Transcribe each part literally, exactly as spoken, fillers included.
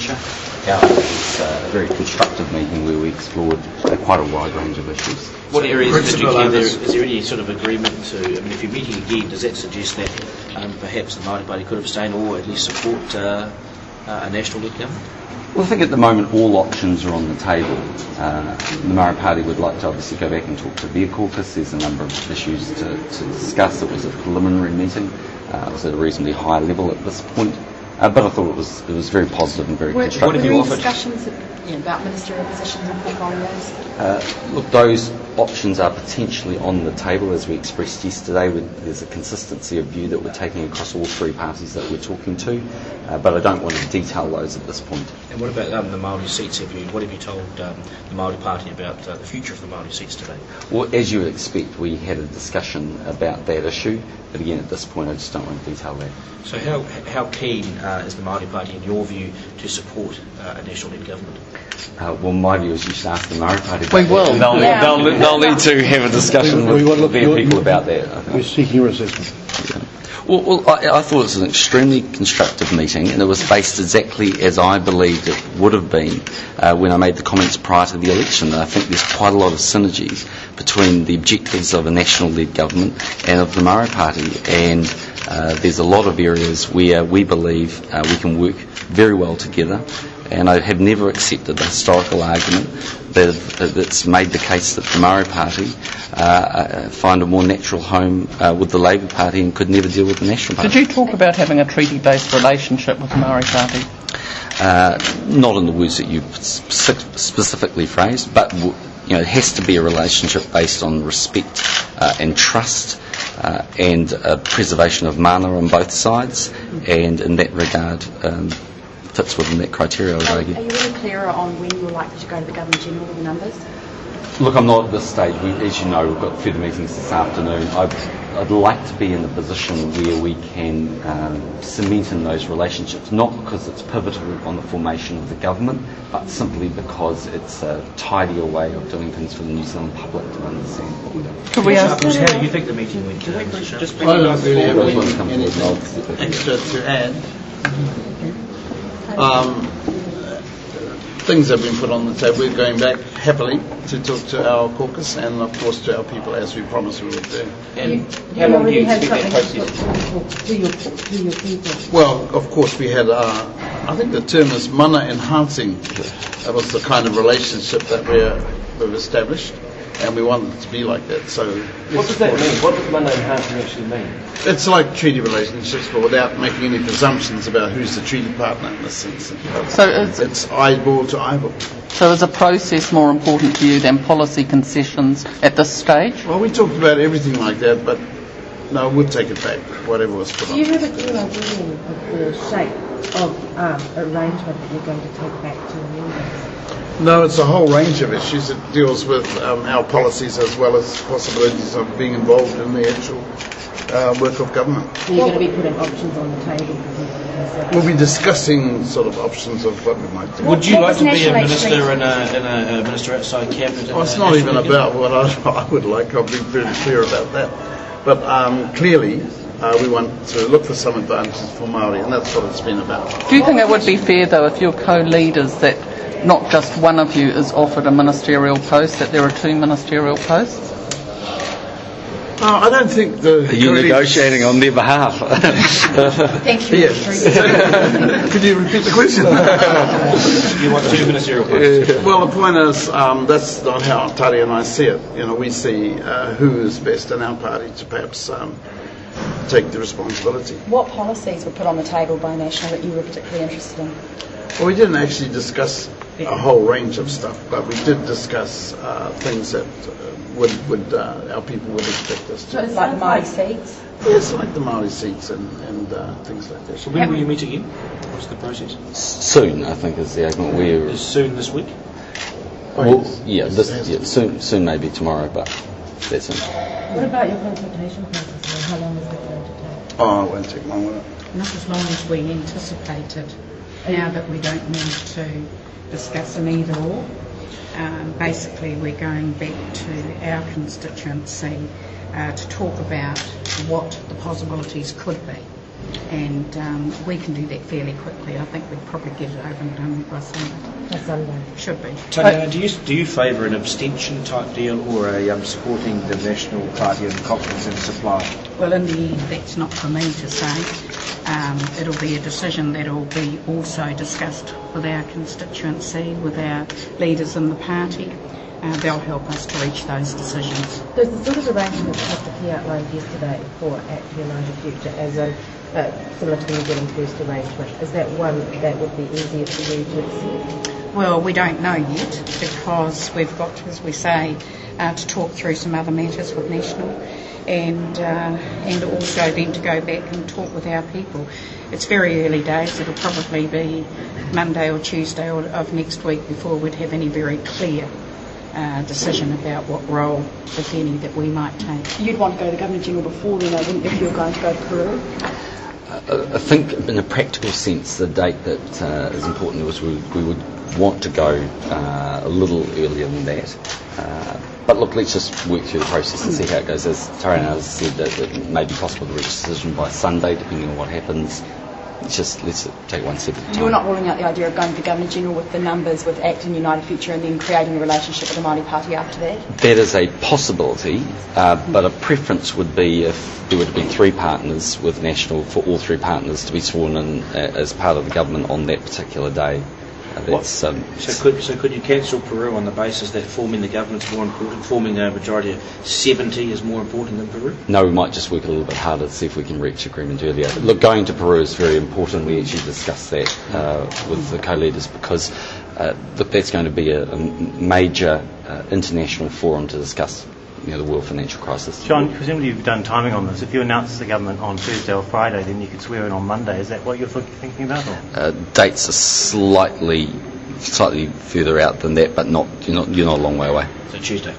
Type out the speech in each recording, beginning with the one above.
Patricia. Our, it's uh, a very constructive meeting where we explored uh, quite a wide range of issues. What areas did you hear there? Is there any sort of agreement to, I mean, if you're meeting again, does that suggest that um, perhaps the Māori Party could abstain or at least support uh, uh, a national-led government? Well, I think at the moment all options are on the table. Uh, the Māori Party would like to obviously go back and talk to their caucus. There's a number of issues to, to discuss. It was a preliminary meeting. Uh, it was at a reasonably high level at this point. Uh, but I thought it was it was very positive and very were, constructive. Were there any discussions yeah, about ministerial positions and portfolios? Uh, look, those options are potentially on the table, as we expressed yesterday. With, there's a consistency of view that we're taking across all three parties that we're talking to, uh, but I don't want to detail those at this point. And what about um, the Māori seats? Have you, what have you told um, the Māori Party about uh, the future of the Māori seats today? Well, as you would expect, we had a discussion about that issue, but again, at this point, I just don't want to detail that. So how how keen uh, is the Māori Party, in your view, to support uh, a national-led government? Uh, well, my view is you should ask the Māori Party. We will. They'll, Yeah. they'll, they'll need to have a discussion with, with their people about that. I think. We're seeking your assessment. Yeah. Well, well I, I thought it was an extremely constructive meeting, and it was based exactly as I believed it would have been uh, when I made the comments prior to the election. And I think there's quite a lot of synergies between the objectives of a national-led government and of the Māori Party, and uh, there's a lot of areas where we believe uh, we can work very well together. And I have never accepted the historical argument that that's made the case that the Māori Party uh, find a more natural home uh, with the Labour Party and could never deal with the National Party. Did you talk about having a treaty-based relationship with the Māori Party? Uh, not in the words that you specifically phrased, but you know, it has to be a relationship based on respect uh, and trust uh, and uh, preservation of mana on both sides, and in that regard, um, fits within that criteria, I would so argue. Are you really clearer on when you're likely to go to the Governor General with the numbers? Look, I'm not at this stage. We, as you know, we've got further meetings this afternoon. I'd, I'd like to be in a position where we can um, cement in those relationships, not because it's pivotal on the formation of the government, but simply because it's a tidier way of doing things for the New Zealand public to understand what we're doing. Could we ask? How do you think the meeting went? Uh, Mister Sharp? I don't really have Those ones come any, forward, anything and I'll- extra to add. Um, things have been put on the table. We're going back happily to talk to our caucus and, of course, to our people, as we promised we would do. And how long do you expect that process? To your, to your people. Well, of course, we had, uh, I think the term is mana enhancing. That was the kind of relationship that we're, we've established, and we want it to be like that. So, what does that mean? What does mana enhancing actually mean? It's like treaty relationships, but without making any presumptions about who's the treaty partner in this sense. So it's, It's eyeball to eyeball. so is a process more important to you than policy concessions at this stage? Well, we talked about everything like that, but no, we'll take it back, whatever was put Do on. you have a clear idea of the shape of um, arrangement that you're going to take back to the members? No, it's a whole range of issues. It deals with um, our policies as well as possibilities of being involved in the actual uh, work of government. So you're going to be putting options on the table for people to consider? We'll be discussing sort of options of what we might do. Would you What like was to be a National minister Aid in a, in a, a minister outside cabinet? Well, it's not even about what I, I would like. I'll be very clear about that. But um, clearly, uh, we want to look for some advantages for Māori, and that's what it's been about. Do you think it would be fair, though, if you're co-leaders, that not just one of you is offered a ministerial post, that there are two ministerial posts? No, I don't think the... Are you negotiating on their behalf? Thank you. Yes. Could you repeat the question? You want two ministerial posts? Well, the point is, um, that's not how Tari and I see it. You know, we see uh, who is best in our party to perhaps um, take the responsibility. What policies were put on the table by National that you were particularly interested in? Well, we didn't actually discuss a whole range of stuff, but we did discuss uh, things that uh, would, would uh, our people would expect us to. Like Māori seats? Yes, like the Māori seats and, and uh, things like that. So when will you meet again? What's the process? Soon, I think, is the argument. We're Is soon this week? well, yeah, this, yeah, soon, soon maybe tomorrow, but that's it. What about your consultation process? How long is that going to take? Oh, it won't take long, will it? Not as long as we anticipated. Now that we don't need to discuss an either or, um, basically we're going back to our constituency uh, to talk about what the possibilities could be. And um, we can do that fairly quickly. I think we'd probably get it over and done with by Sunday. By Sunday. Should be. Tanya, do you do you favour an abstention type deal or a um, supporting the National Party and confidence in supply? Well, in the end, that's not for me to say. Um, it'll be a decision that will be also discussed with our constituency, with our leaders in the party. Uh, they'll help us to reach those decisions. Does the sort of arrangement that Mister Key outlined yesterday for Act United Future, as in uh, similar to the New Zealand First arrangement, is that one that would be easier for you to accept? Well, we don't know yet because we've got, as we say, uh, to talk through some other matters with National, and uh, and also then to go back and talk with our people. It's very early days. It'll probably be Monday or Tuesday or, of next week before we'd have any very clear Uh, decision about what role, if any, that we might take. You'd want to go to the Governor-General before then, though, wouldn't you, if you were going to go to Peru? Uh, I think in a practical sense the date that uh, is important was we, we would want to go uh, a little earlier than that. Uh, but look, let's just work through the process and see how it goes. As Tariana has said, that it may be possible to reach a decision by Sunday, depending on what happens. It's just, let's take one step at a time. You're not ruling out the idea of going to the Governor-General with the numbers, with Act and United Future, and then creating a relationship with the Māori Party after that? That is a possibility, uh, but a preference would be if there were to be three partners with National, for all three partners to be sworn in uh, as part of the government on that particular day. Uh, that's, um, so could so could you cancel Peru on the basis that forming the government's more important, forming a majority of seventy is more important than Peru? No, we might just work a little bit harder to see if we can reach agreement earlier. Look, going to Peru is very important. We actually discussed that uh, with the co-leaders because uh, look, that's going to be a, a major uh, international forum to discuss, you know, the world financial crisis. John, presumably you've done timing on this. If you announce the government on Thursday or Friday, then you could swear in on Monday. Is that what you're thinking about? Or? Uh, dates are slightly, slightly further out than that, but not you're not you're not a long way away. So Tuesday.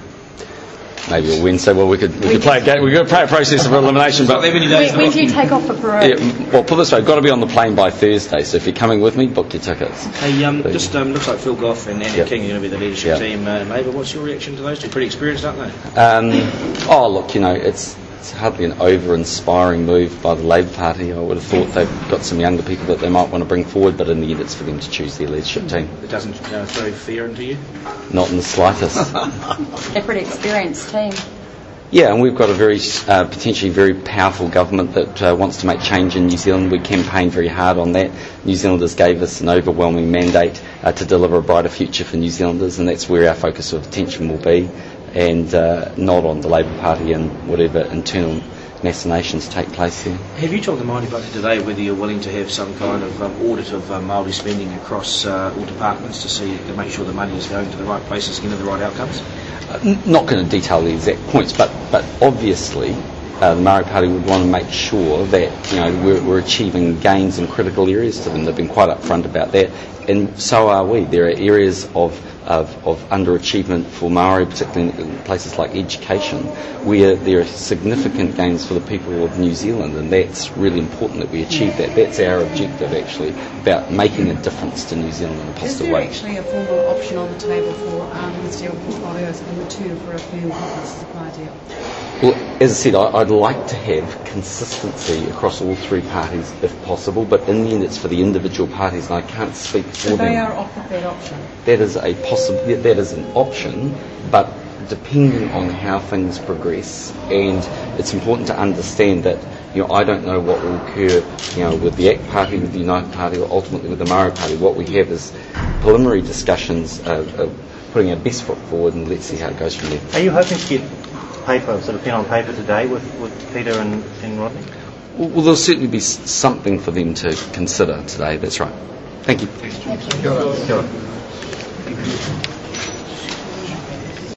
Maybe a Wednesday. Well, we could we could play a game. We could play a process of elimination. But when, when do you take off for Peru? Yeah, well, put it this way: I've got to be on the plane by Thursday. So if you're coming with me, book your tickets. Hey, um, just um, looks like Phil Goff and Andy yep. King are going to be the leadership yep. team. Uh, Labour. What's your reaction to those two? Pretty experienced, aren't they? Um, oh, look, you know, it's. It's hardly an over-inspiring move by the Labour Party. I would have thought they've got some younger people that they might want to bring forward, but in the end it's for them to choose their leadership team. It doesn't uh, throw fear into you? Not in the slightest. They're a pretty experienced team. Yeah, and we've got a very uh, potentially very powerful government that uh, wants to make change in New Zealand. We campaigned very hard on that. New Zealanders gave us an overwhelming mandate uh, to deliver a brighter future for New Zealanders, and that's where our focus of attention will be. And uh, not on the Labour Party and whatever internal machinations take place there. Have you told the Māori Party today whether you're willing to have some kind of um, audit of um, Māori spending across uh, all departments to see to make sure the money is going to the right places, getting the right outcomes? Uh, n- not going to detail the exact points, but but obviously uh, the Māori Party would want to make sure that, you know, we're, we're achieving gains in critical areas to them. They've been quite upfront about that, and so are we. There are areas of Of, of underachievement for Māori, particularly in places like education, where there are significant gains for the people of New Zealand, and that's really important that we achieve that. That's our objective, actually, about making a difference to New Zealand in a positive way. Is there actually a formal option on the table for um, ministerial portfolios in return for a firm public supply deal? Well, as I said, I, I'd like to have consistency across all three parties if possible, but in the end it's for the individual parties, and I can't speak for So them. they are offered that option? That is a possible. That is an option, but depending on how things progress, and it's important to understand that, you know, I don't know what will occur, you know, with the A C T Party, with the United Party, or ultimately with the Māori Party. What we have is preliminary discussions, uh, uh, putting our best foot forward, and let's see how it goes from there. Are you hoping to get paper, sort of pen on paper today with, with Peter and, and Rodney? Well, well, there'll certainly be s- something for them to consider today. That's right. Thank you. Thank you. Sure.